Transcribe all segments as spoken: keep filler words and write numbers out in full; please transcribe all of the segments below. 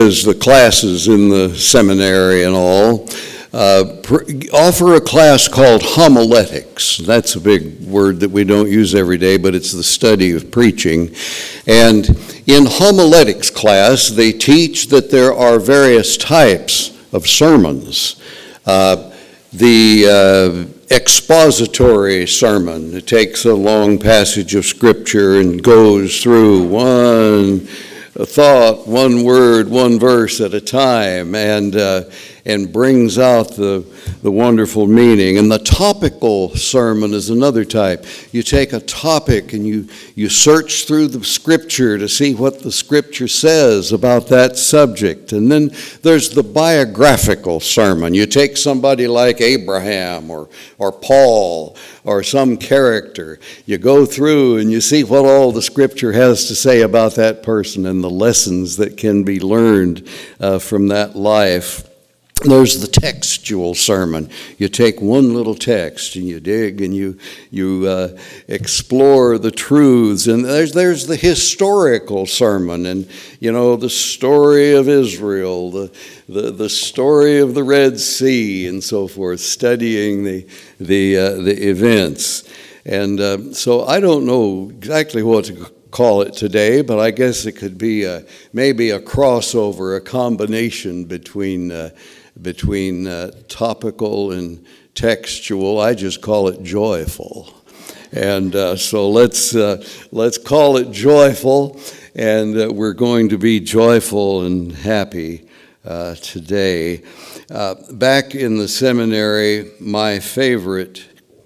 as the classes in the seminary and all, uh, pr- offer a class called homiletics. That's a big word that we don't use every day, but it's the study of preaching. And in homiletics class, they teach that there are various types of sermons. Uh, the uh, expository sermon, it takes a long passage of Scripture and goes through one a thought, one word, one verse at a time, and uh, and brings out the the wonderful meaning. And the topical sermon is another type. You take a topic and you you search through the Scripture to see what the Scripture says about that subject. And then there's the biographical sermon. You take somebody like Abraham or or Paul or some character. You go through and you see what all the Scripture has to say about that person and the lessons that can be learned uh, from that life. There's the textual sermon. You take one little text and you dig and you you uh, explore the truths. And there's there's the historical sermon, and you know the story of Israel, the the, the story of the Red Sea, and so forth. Studying the the uh, the events, and uh, so I don't know exactly what to call it today, but I guess it could be a, maybe a crossover, a combination between. Uh, between uh, topical and textual. I just call it joyful. And uh, so let's uh, let's call it joyful, and uh, we're going to be joyful and happy uh, today. Uh, back in the seminary, my favorite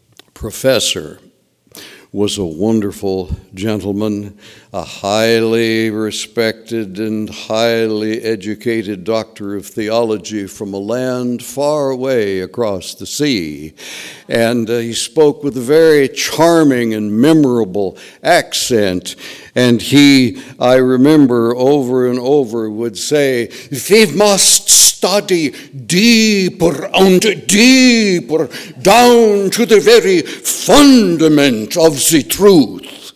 professor was a wonderful gentleman, a highly respected and highly educated doctor of theology from a land far away across the sea. And uh, he spoke with a very charming and memorable accent. And he, I remember over and over, would say, "We must study deeper and deeper down to the very fundament of the truth."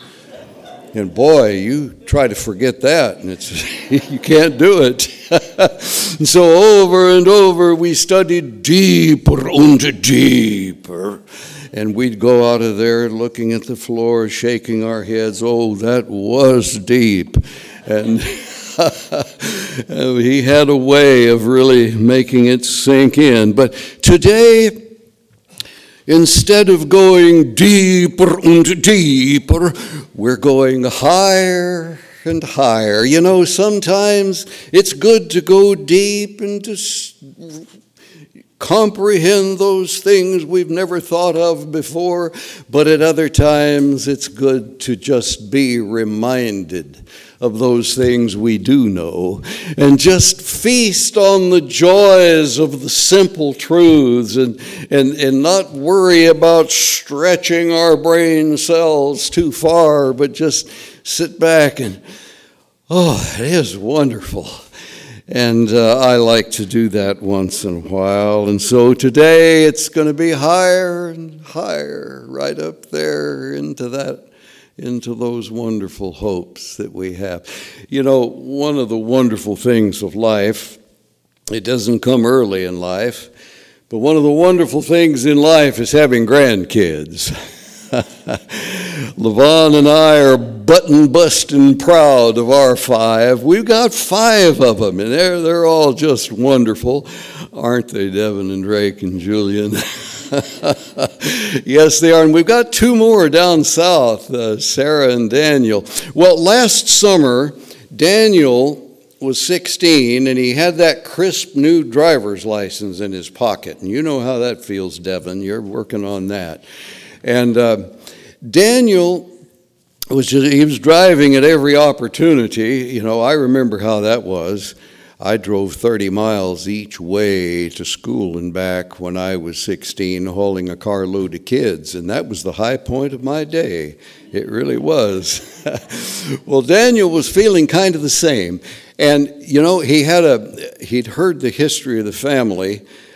And boy, you try to forget that, and it's you can't do it. And so over and over we studied deeper and deeper. And we'd go out of there looking at the floor, shaking our heads. Oh, that was deep. And he had a way of really making it sink in. But today, instead of going deeper and deeper, we're going higher and higher. You know, sometimes it's good to go deep and to comprehend those things we've never thought of before, but at other times it's good to just be reminded of those things we do know and just feast on the joys of the simple truths and, and, and not worry about stretching our brain cells too far, but just sit back and, oh, it is wonderful. And uh, I like to do that once in a while. And so today it's going to be higher and higher, right up there into that, into those wonderful hopes that we have. You know, one of the wonderful things of life, it doesn't come early in life, but one of the wonderful things in life is having grandkids. Levon and I are button-busting proud of our five. We've got five of them, and they're, they're all just wonderful. Aren't they, Devin and Drake and Julian? Yes, they are. And we've got two more down south, uh, Sarah and Daniel. Well, last summer, Daniel was sixteen, and he had that crisp new driver's license in his pocket. And you know how that feels, Devin. You're working on that. And uh, Daniel was just, he was driving at every opportunity. You know, I remember how that was. I drove thirty miles each way to school and back when I was sixteen, hauling a carload of kids, and that was the high point of my day. It really was. Well, Daniel was feeling kind of the same. And, you know, he had a, he'd heard the history of the family.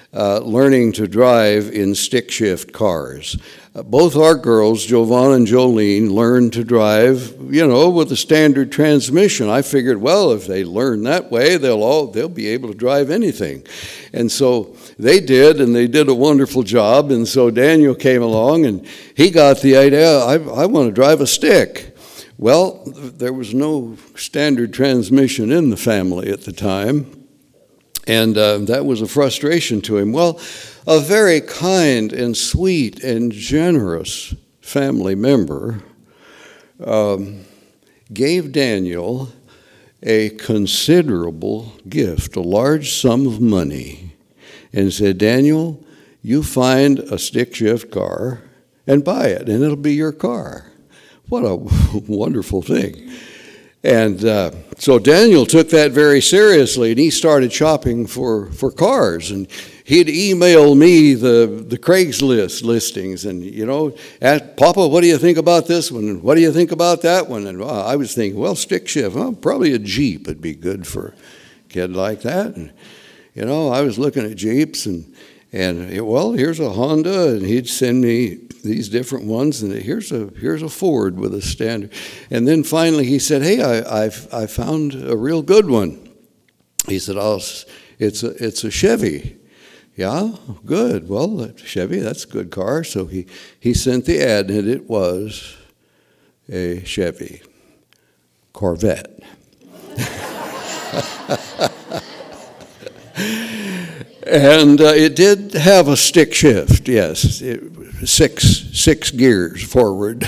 uh, learning to drive in stick-shift cars. Uh, both our girls, Jovan and Jolene, learned to drive, you know, with a standard transmission. I figured, well, if they learn that way, they'll all they'll be able to drive anything. And so they did, and they did a wonderful job. And so Daniel came along, and he got the idea, I, I want to drive a stick. Well, there was no standard transmission in the family at the time, and uh, that was a frustration to him. Well, a very kind and sweet and generous family member um, gave Daniel a considerable gift, a large sum of money, and said, Daniel, you find a stick-shift car and buy it, and it'll be your car. What a wonderful thing. And uh, so Daniel took that very seriously, and he started shopping for, for cars. And he'd email me the, the Craigslist listings and, you know, ask, Papa, what do you think about this one? And what do you think about that one? And uh, I was thinking, well, stick shift, well, probably a Jeep would be good for a kid like that. And, you know, I was looking at Jeeps, and, and well, here's a Honda, and he'd send me these different ones, and here's a here's a Ford with a standard. And then finally he said, hey, I I've, I found a real good one. He said, oh, it's a, it's a Chevy. Yeah, good. Well, Chevy, that's a good car. So he, he sent the ad, and it was a Chevy Corvette. And uh, it did have a stick shift, yes, it, six six gears forward.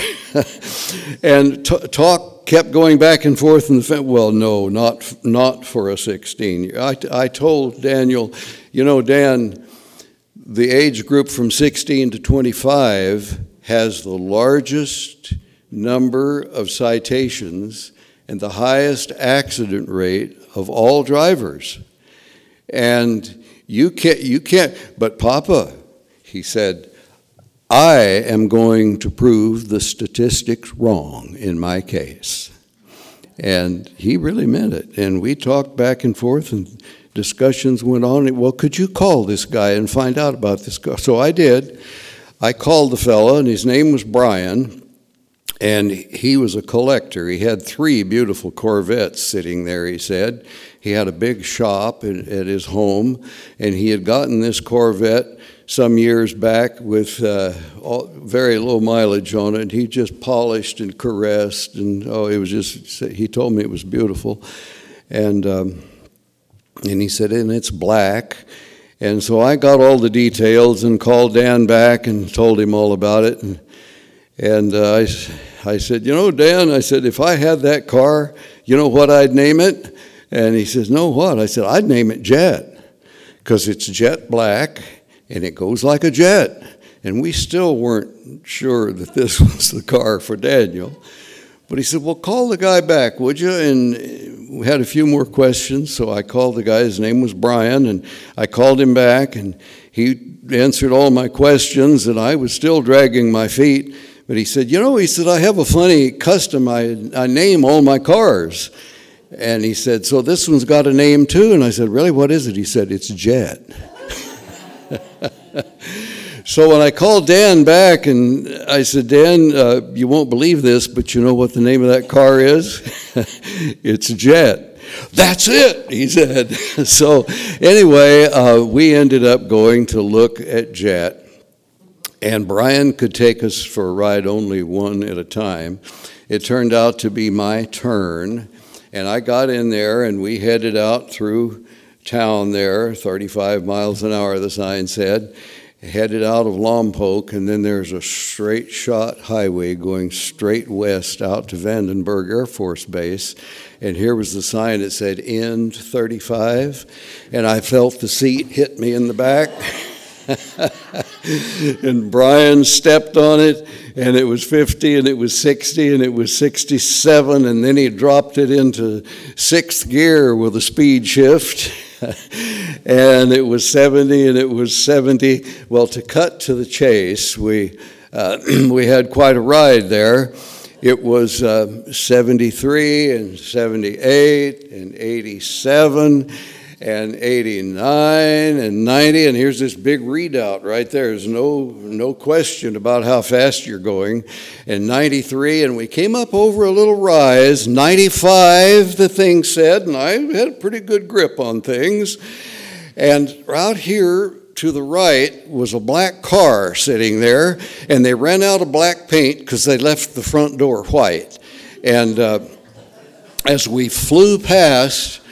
And t- talk kept going back and forth in the fence. Well, no, not not for a sixteen. I, I told Daniel, you know, Dan, the age group from sixteen to twenty-five has the largest number of citations and the highest accident rate of all drivers. And You can't, you can't, but Papa, he said, I am going to prove the statistics wrong in my case. And he really meant it. And we talked back and forth, and discussions went on. Well, could you call this guy and find out about this guy? So I did. I called the fella, and his name was Brian, and he was a collector. He had three beautiful Corvettes sitting there, he said. He had a big shop at, at his home, and he had gotten this Corvette some years back with uh, all, very low mileage on it. He just polished and caressed, and oh, it was just, he told me it was beautiful. And, um, and he said, and it's black. And so I got all the details and called Dan back and told him all about it. And, and uh, I, I said, you know, Dan, I said, if I had that car, you know what I'd name it? And he says, no, what? I said, I'd name it Jet, because it's jet black, and it goes like a jet. And we still weren't sure that this was the car for Daniel. But he said, well, call the guy back, would you? And we had a few more questions, so I called the guy. His name was Brian, and I called him back, and he answered all my questions, and I was still dragging my feet. But he said, you know, he said, I have a funny custom. I, I name all my cars. And he said, so this one's got a name too? And I said, really, what is it? He said, it's Jet. So when I called Dan back, and I said, Dan, uh, you won't believe this, but you know what the name of that car is? It's Jet. That's it, he said. So anyway, uh, we ended up going to look at Jet. And Brian could take us for a ride only one at a time. It turned out to be my turn. And I got in there, and we headed out through town there, thirty-five miles an hour, the sign said, headed out of Lompoc, and then there's a straight shot highway going straight west out to Vandenberg Air Force Base. And here was the sign that said, end thirty-five, and I felt the seat hit me in the back. And Brian stepped on it, and it was fifty, and it was sixty, and it was sixty-seven, and then he dropped it into sixth gear with a speed shift, and it was seventy, and it was seventy. Well, to cut to the chase, we uh, we had quite a ride there. It was uh, seventy-three, and seventy-eight, and eighty-seven, and eighty-nine and ninety, and here's this big readout right there. There's no, no question about how fast you're going. And ninety-three, and we came up over a little rise. ninety-five, the thing said, and I had a pretty good grip on things. And out here to the right was a black car sitting there, and they ran out of black paint because they left the front door white. And uh, as we flew past,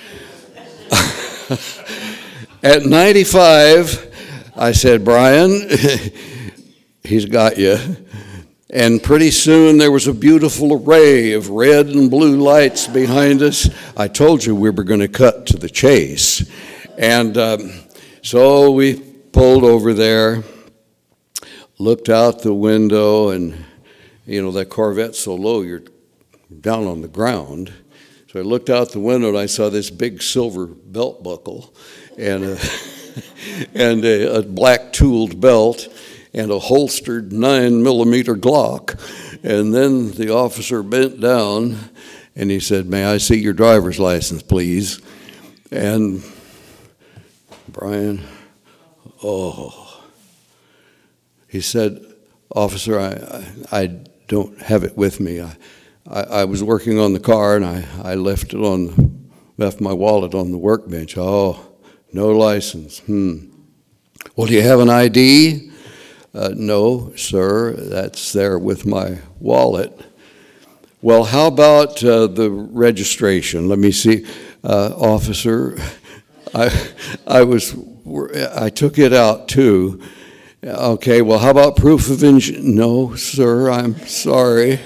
at ninety-five, I said, Brian, he's got you. And pretty soon there was a beautiful array of red and blue lights behind us. I told you we were going to cut to the chase. And um, so we pulled over there, looked out the window, and, you know, that Corvette's so low, you're down on the ground. So I looked out the window, and I saw this big silver belt buckle and a, and a, a black tooled belt and a holstered nine millimeter Glock. And then the officer bent down, and he said, may I see your driver's license, please? And Brian, oh, he said, officer, I, I, I don't have it with me. I, I, I was working on the car, and I, I left it on, left my wallet on the workbench. Oh, no license. Hmm. Well, do you have an I D? Uh, no, sir, that's there with my wallet. Well, how about uh, the registration? Let me see. Uh, officer, I, I was, I took it out too. Okay, well, how about proof of insurance? No, sir, I'm sorry.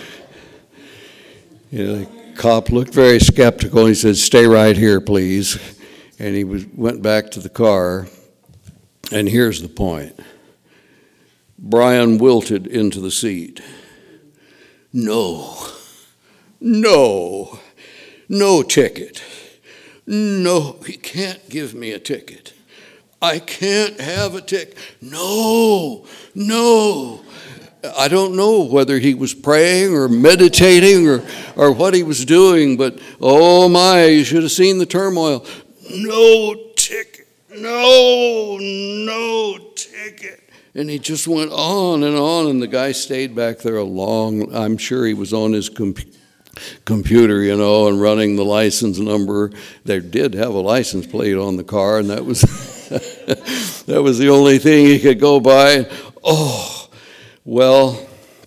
You know, the cop looked very skeptical, and he said, stay right here, please. And he was, went back to the car, and here's the point. Brian wilted into the seat. No, no, no ticket. No, he can't give me a ticket. I can't have a ticket. No, no. I don't know whether he was praying or meditating or, or what he was doing, but oh my, you should have seen the turmoil. No ticket. No, no ticket. And he just went on and on, and the guy stayed back there a long, I'm sure he was on his computer. computer, you know, and running the license number. They did have a license plate on the car, and that was that was the only thing he could go by. Oh, well,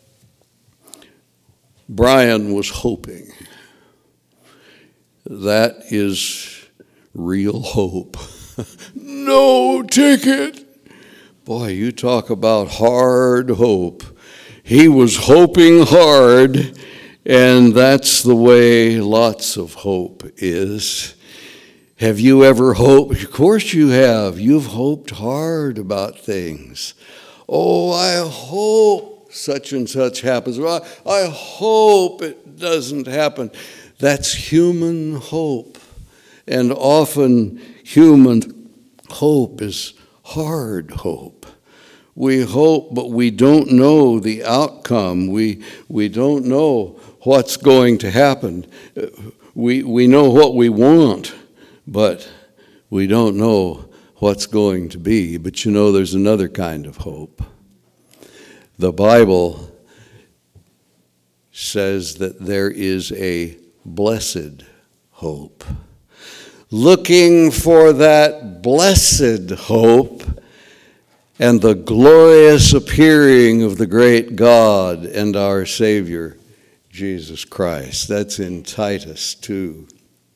Brian was hoping. That is real hope. No ticket. Boy, you talk about hard hope. He was hoping hard. And that's the way lots of hope is. Have you ever hoped? Of course you have. You've hoped hard about things. Oh, I hope such and such happens. Well, I hope it doesn't happen. That's human hope. And often human hope is hard hope. We hope, but we don't know the outcome. We, we don't know what's going to happen. We, we know what we want, but we don't know what's going to be. But you know, there's another kind of hope. The Bible says that there is a blessed hope. Looking for that blessed hope and the glorious appearing of the great God and our Savior, Jesus Christ. That's in Titus two.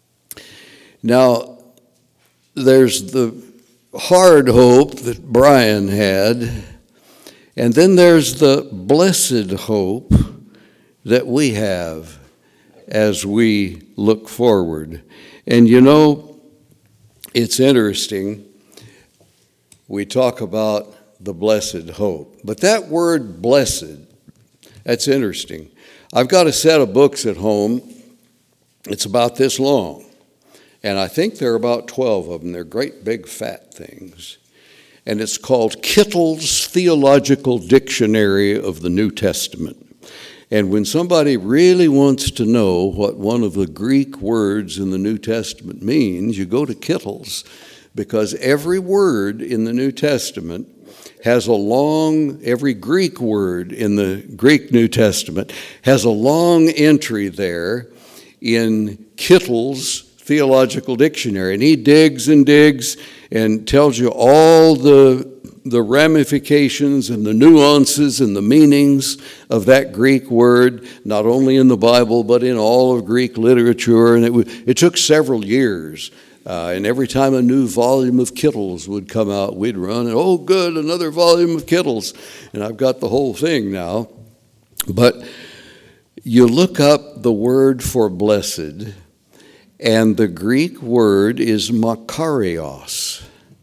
Now, there's the hard hope that Brian had, and then there's the blessed hope that we have as we look forward. And you know, it's interesting. We talk about the blessed hope, but that word blessed, that's interesting. I've got a set of books at home. It's about this long, and I think there are about twelve of them. They're great big fat things, and it's called Kittle's Theological Dictionary of the New Testament. And when somebody really wants to know what one of the Greek words in the New Testament means, you go to Kittle's, because every word in the New Testament has a long, every Greek word in the Greek New Testament has a long entry there in Kittle's Theological Dictionary. And he digs and digs and tells you all the the ramifications and the nuances and the meanings of that Greek word, not only in the Bible, but in all of Greek literature. And it, w- it took several years. Uh, and every time a new volume of Kittle's would come out, we'd run, and oh, good, another volume of Kittle's. And I've got the whole thing now. But you look up the word for blessed, and the Greek word is makarios.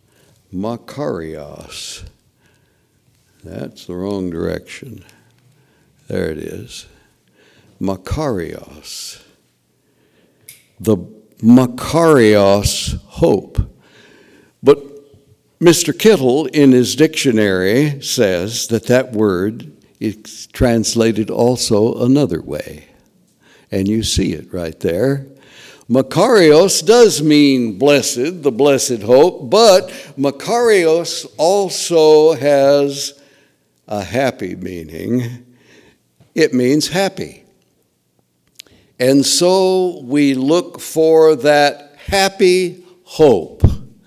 Makarios. That's the wrong direction. There it is. Makarios. The Makarios hope. But Mister Kittle in his dictionary says that that word is translated also another way. And you see it right there. Makarios does mean blessed, the blessed hope, but Makarios also has a happy meaning. It means happy. And so we look for that happy hope,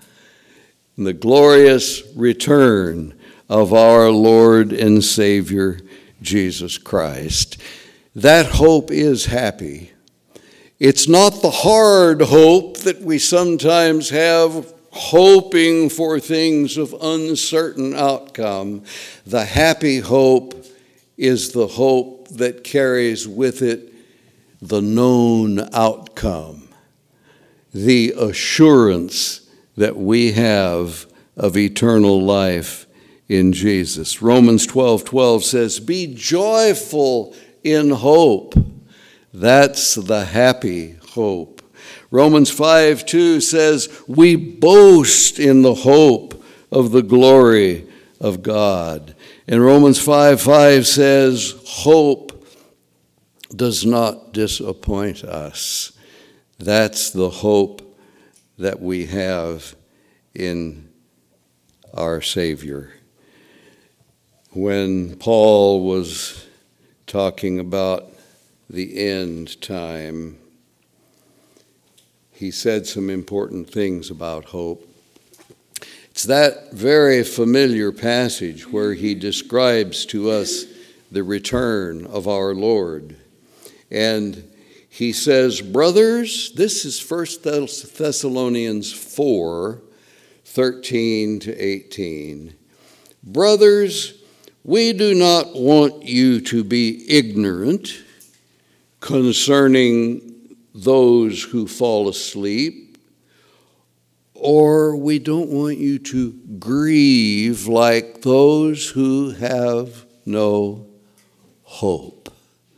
the glorious return of our Lord and Savior, Jesus Christ. That hope is happy. It's not the hard hope that we sometimes have, hoping for things of uncertain outcome. The happy hope is the hope that carries with it the known outcome, the assurance that we have of eternal life in Jesus. Romans twelve twelve says, "Be joyful in hope." That's the happy hope. Romans five two says, "We boast in the hope of the glory of God." And Romans five five says, "Hope does not disappoint us." That's the hope that we have in our Savior. When Paul was talking about the end time, he said some important things about hope. It's that very familiar passage where he describes to us the return of our Lord. And he says, brothers, this is First Thessalonians four, thirteen to eighteen. Brothers, we do not want you to be ignorant concerning those who fall asleep, or we don't want you to grieve like those who have no hope.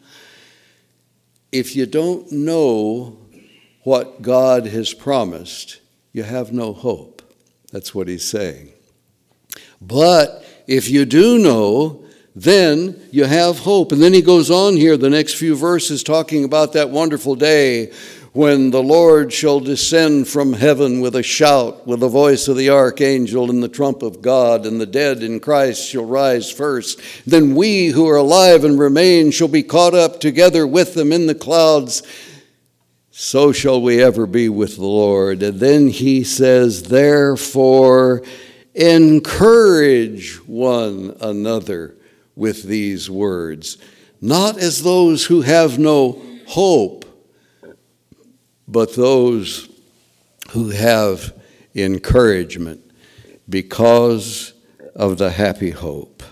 If you don't know what God has promised, you have no hope. That's what he's saying. But if you do know, then you have hope. And then he goes on here, the next few verses, talking about that wonderful day when the Lord shall descend from heaven with a shout, with the voice of the archangel and the trump of God, and the dead in Christ shall rise first. Then we who are alive and remain shall be caught up together with them in the clouds. So shall we ever be with the Lord. And then he says, therefore, encourage one another with these words, not as those who have no hope, but those who have encouragement because of the happy hope.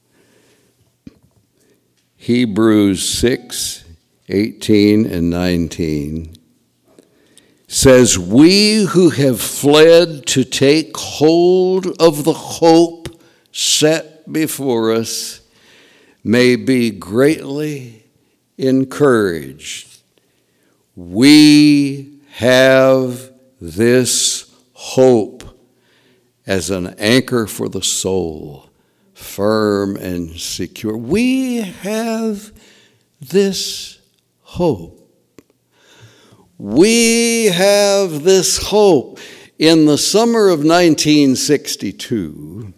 Hebrews six, eighteen and nineteen says, we who have fled to take hold of the hope set before us may be greatly encouraged. We have this hope as an anchor for the soul, firm and secure. We have this hope. We have this hope. In the summer of nineteen sixty-two,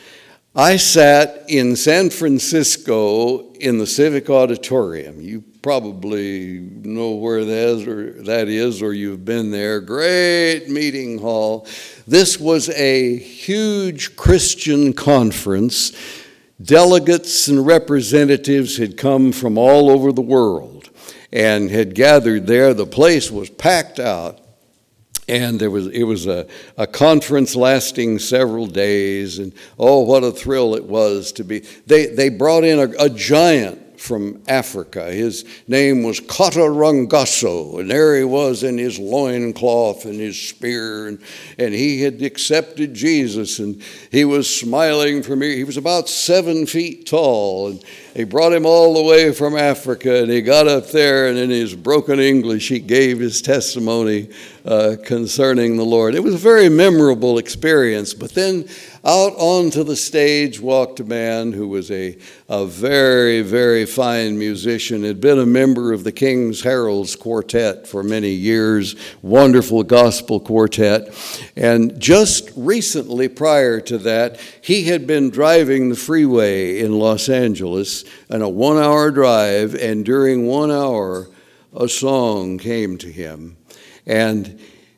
I sat in San Francisco in the Civic Auditorium. You probably know where that is, or that is, or you've been there. Great meeting hall. This was a huge Christian conference. Delegates and representatives had come from all over the world and had gathered there. The place was packed out. And there was it was a, a conference lasting several days, and oh, what a thrill it was to be. They they brought in a, a giant from Africa. His name was Katarangaso, and there he was in his loincloth and his spear, and, and he had accepted Jesus, and he was smiling from me. He was about seven feet tall, and they brought him all the way from Africa, and he got up there, and in his broken English, he gave his testimony uh, concerning the Lord. It was a very memorable experience. But then out onto the stage walked a man who was a, a very, very fine musician, had been a member of the King's Heralds Quartet for many years, wonderful gospel quartet. And just recently, prior to that, he had been driving the freeway in Los Angeles on a one-hour drive, and during one hour, a song came to him. And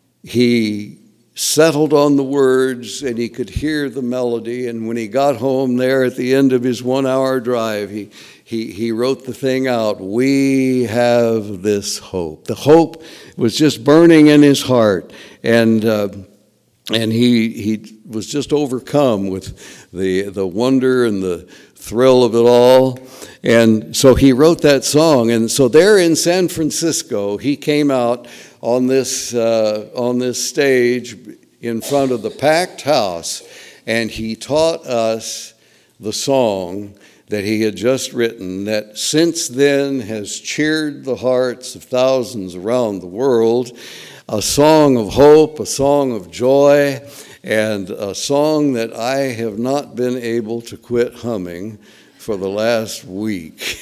he settled on the words, and he could hear the melody. And when he got home there at the end of his one-hour drive, he, he, he wrote the thing out, "We have this hope." The hope was just burning in his heart, and uh, and he he was just overcome with the the wonder and the thrill of it all. And so he wrote that song. And so there in San Francisco, he came out on this uh, on this stage in front of the packed house, and he taught us the song that he had just written, that since then has cheered the hearts of thousands around the world. A song of hope, a song of joy, and a song that I have not been able to quit humming for the last week.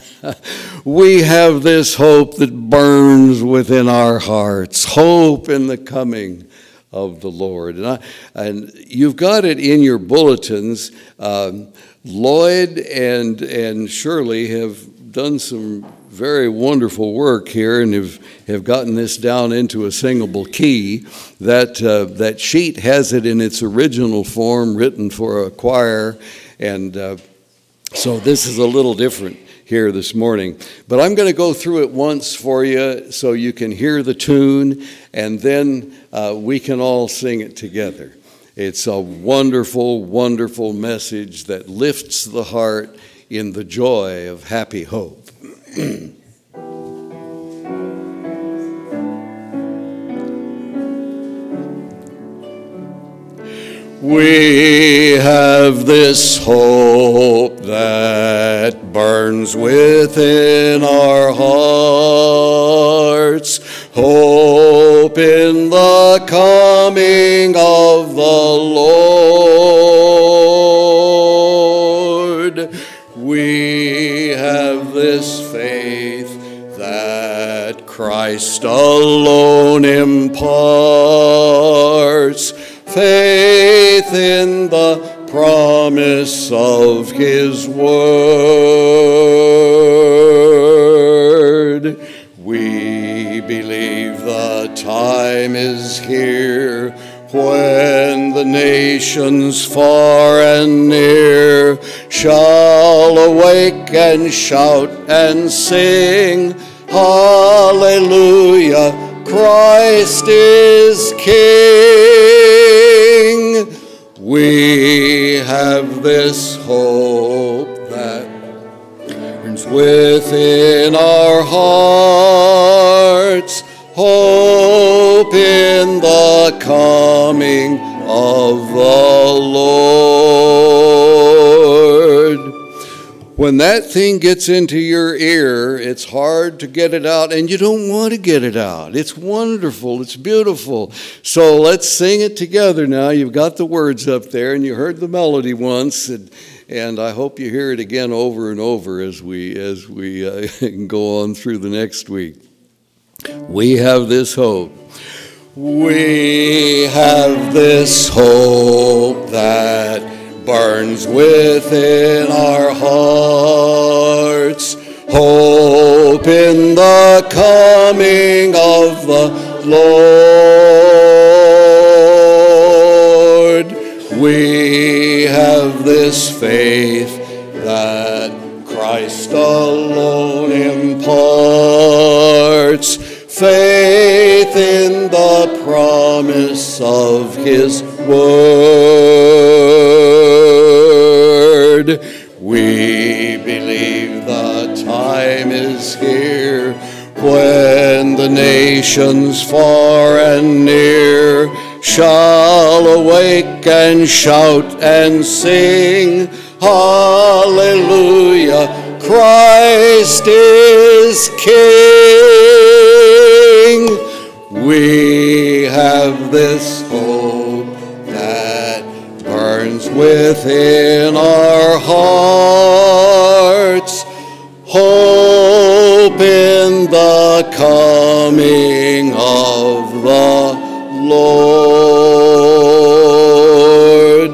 We have this hope that burns within our hearts, hope in the coming of the Lord. And, I, and you've got it in your bulletins. Um, Lloyd and, and Shirley have done some very wonderful work here, and have, have gotten this down into a singable key. That, uh, that sheet has it in its original form, written for a choir, and uh, so this is a little different here this morning. But I'm going to go through it once for you so you can hear the tune, and then uh, we can all sing it together. It's a wonderful, wonderful message that lifts the heart in the joy of happy hope. We have this hope that burns within our hearts, hope in the coming of the Lord. We have this faith that Christ alone imparts, faith in the promise of His word. We believe the time is here when the nations far and near shall awake and shout and sing, Hallelujah, Christ is King. We have this hope that burns within our hearts, hope in the coming of the Lord. When that thing gets into your ear, it's hard to get it out, and you don't want to get it out. It's wonderful. It's beautiful. So let's sing it together now. You've got the words up there, and you heard the melody once, and, and I hope you hear it again over and over as we as we uh, go on through the next week. We have this hope. We have this hope that burns within our hearts, hope in the coming of the Lord. We have this faith that Christ alone imparts, faith in the promise of his word. We believe the time is here when the nations far and near shall awake and shout and sing, hallelujah, Christ is King. We have this hope that burns within our hearts, hope in the coming of the Lord.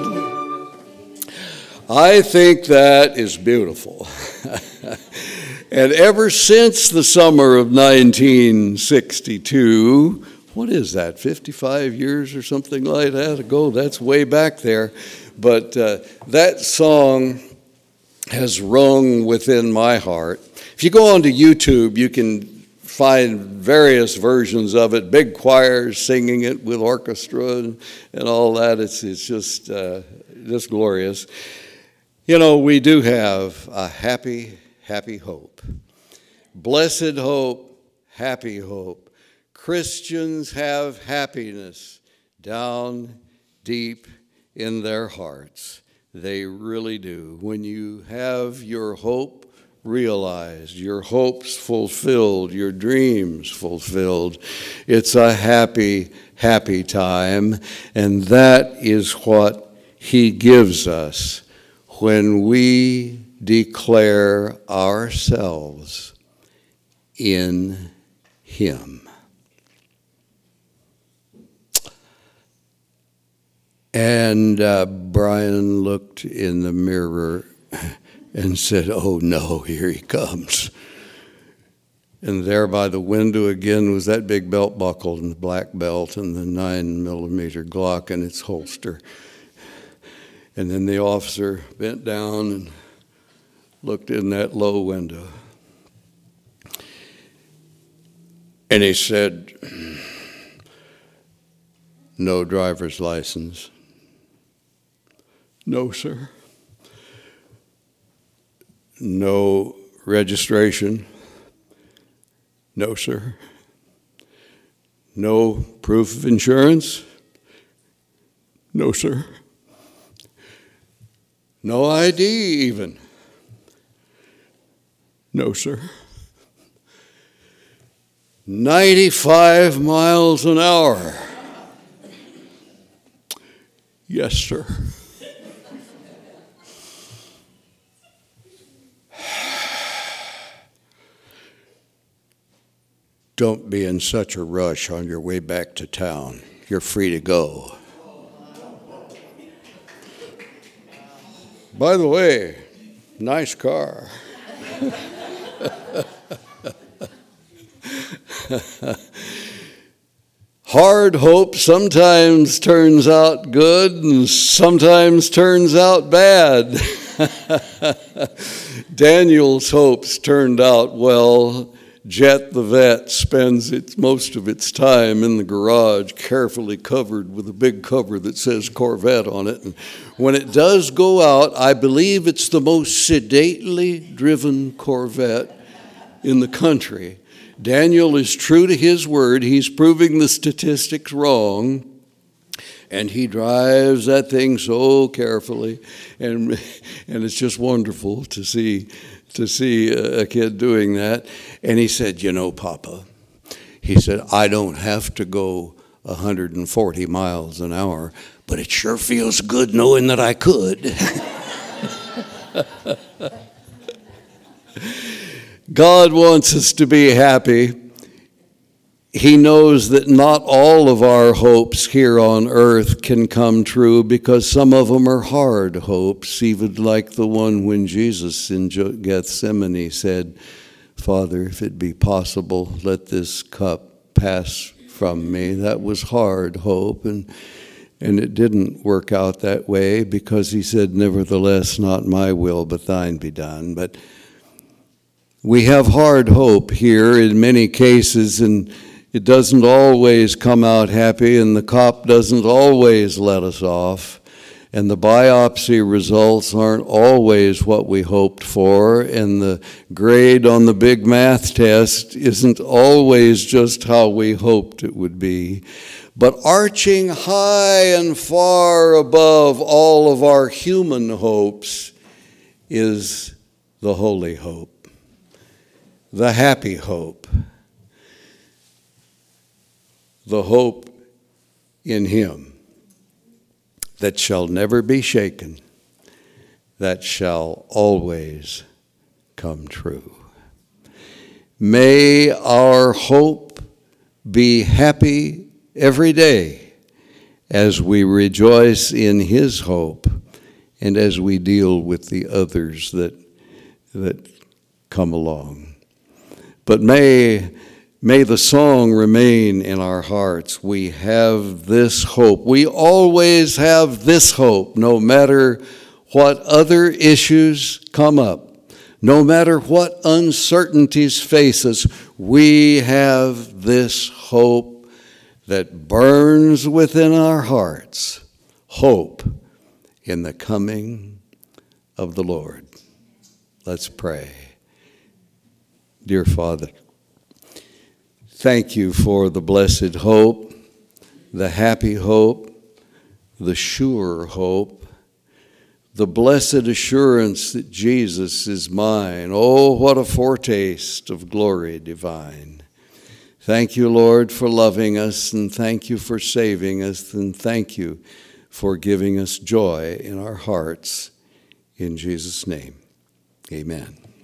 I think that is beautiful. And ever since the summer of nineteen sixty-two, what is that, fifty-five years or something like that ago? That's way back there. But uh, that song has rung within my heart. If you go onto YouTube, you can find various versions of it, big choirs singing it with orchestra and, and all that. It's, it's just, uh, just glorious. You know, we do have a happy, happy hope. Blessed hope, happy hope. Christians have happiness down deep in their hearts. They really do. When you have your hope realized, your hopes fulfilled, your dreams fulfilled, it's a happy, happy time. And that is what he gives us when we declare ourselves in him. And uh, Brian looked in the mirror and said, oh no, here he comes. And there by the window again was that big belt buckle and the black belt and the nine millimeter Glock in its holster. And then the officer bent down and looked in that low window. And he said, no driver's license. No, sir. No registration. No, sir. No proof of insurance. No, sir. No I D even. No, sir. ninety-five miles an hour. Yes, sir. Don't be in such a rush on your way back to town. You're free to go. By the way, nice car. Hard hope sometimes turns out good and sometimes turns out bad. Daniel's hopes turned out well. Jet the vet spends its, most of its time in the garage, carefully covered with a big cover that says Corvette on it. And when it does go out, I believe it's the most sedately driven Corvette in the country. Daniel is true to his word. He's proving the statistics wrong. And he drives that thing so carefully. And, and it's just wonderful to see to see a kid doing that. And he said, you know, Papa, he said, I don't have to go one hundred forty miles an hour, but it sure feels good knowing that I could. God wants us to be happy. He knows that not all of our hopes here on earth can come true because some of them are hard hopes, even like the one when Jesus in Gethsemane said, Father, if it be possible, let this cup pass from me. That was hard hope, and and it didn't work out that way because he said, nevertheless, not my will, but thine be done. But we have hard hope here in many cases, and it doesn't always come out happy, and the cop doesn't always let us off, and the biopsy results aren't always what we hoped for, and the grade on the big math test isn't always just how we hoped it would be. But arching high and far above all of our human hopes is the holy hope, the happy hope, the hope in him that shall never be shaken, that shall always come true. May our hope be happy every day as we rejoice in his hope and as we deal with the others that, that come along. But may May the song remain in our hearts. We have this hope. We always have this hope, no matter what other issues come up, no matter what uncertainties face us. We have this hope that burns within our hearts, hope in the coming of the Lord. Let's pray. Dear Father, thank you for the blessed hope, the happy hope, the sure hope, the blessed assurance that Jesus is mine. Oh, what a foretaste of glory divine. Thank you, Lord, for loving us, and thank you for saving us, and thank you for giving us joy in our hearts. In Jesus' name, amen.